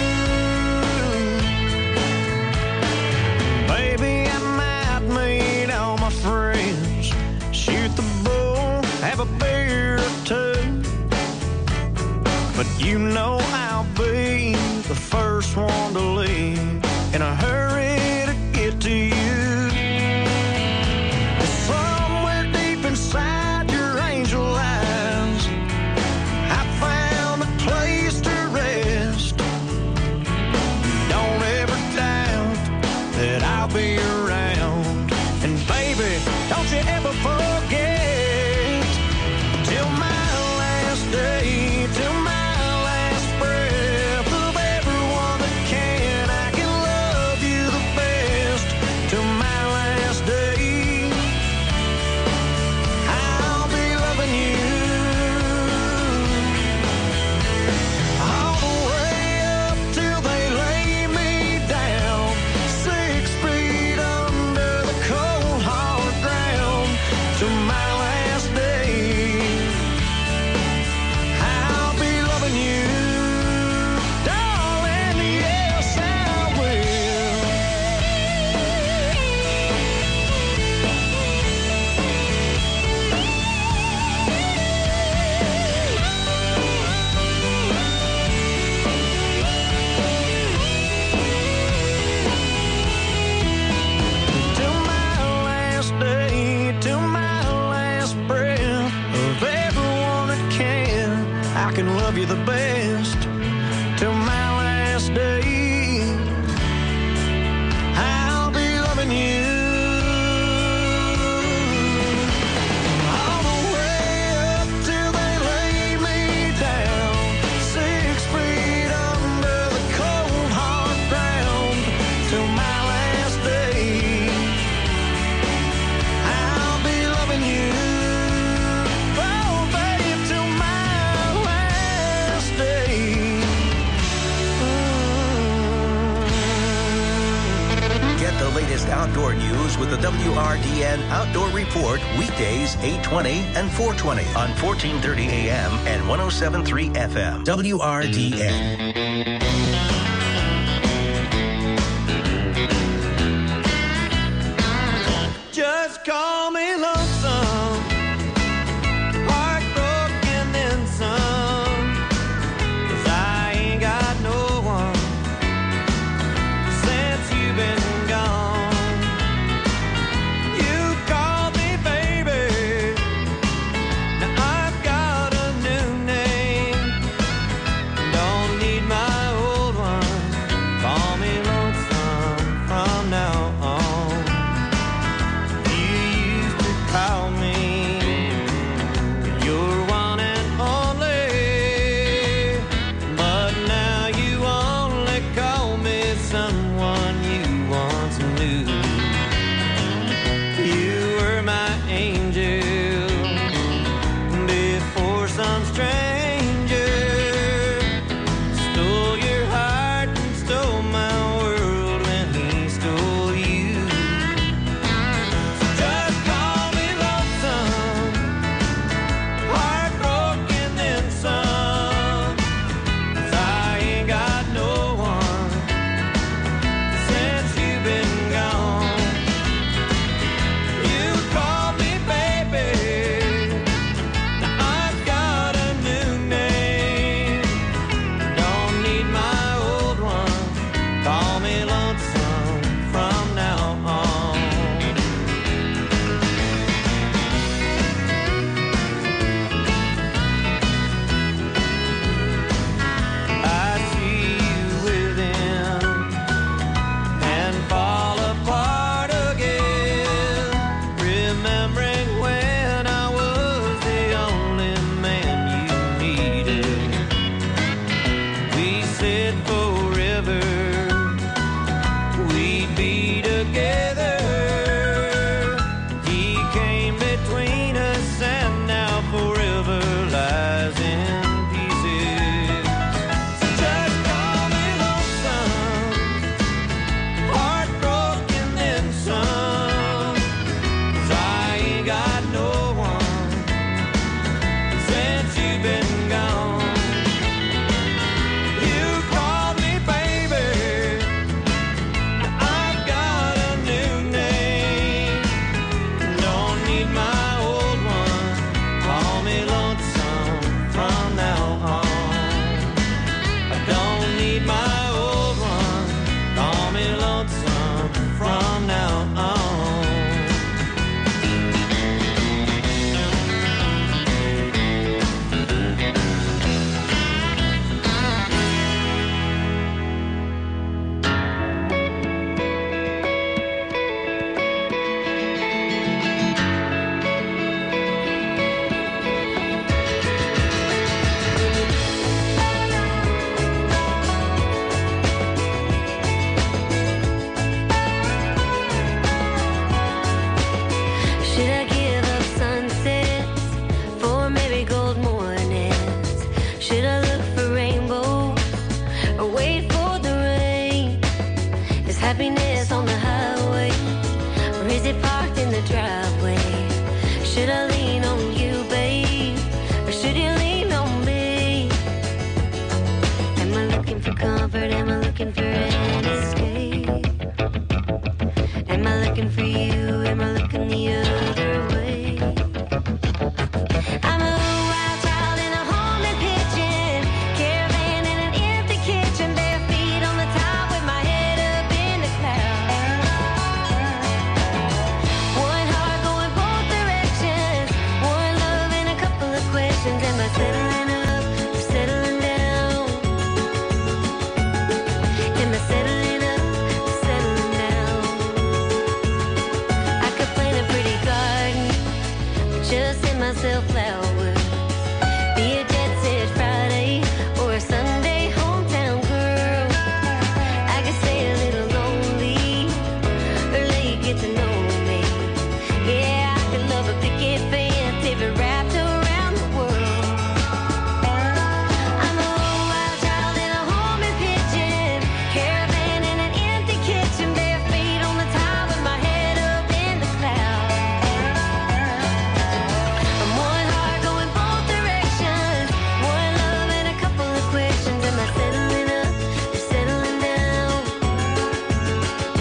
Baby, I might meet all my friends, shoot the bull, have a beer or two, but you know I'll be the first one to leave, in a hurry to get to you. Somewhere deep inside your angel eyes, I found a place to rest. Don't ever doubt that I'll be around. And baby, don't you ever forget, till my last day, till my last breath, of everyone that can, I can love you the best. Till my last day, I'll be loving you. All the way up till they lay me down, 6 feet under the cold hard ground. Till my last day, I'll be loving you, darling, yes I will. Till my last day, till my last breath, of everyone that can, I can love you the best. Till my last day, I'll be loving you. All the way up till they lay me down, 6 feet under the cold hard ground. Till my last day, I'll be loving you. Oh, babe, till my last day. Get the latest outdoor news with the WRDN Outdoor Report weekdays 8:20 and 4:20 on 1430 AM and 107.3 FM. WRDN. Just call me lonesome, heartbroken and some, 'cause I ain't got no one since you've been gone. You called me baby, now I've got a new name. Don't need my old one from now on. Should I give up sunsets for marigold mornings? Should I look for rainbows or wait for the rain? Is happiness on the highway or is it parked in the driveway? Should I lean on you, babe, or should you lean on me? Am I looking for comfort? Am I looking for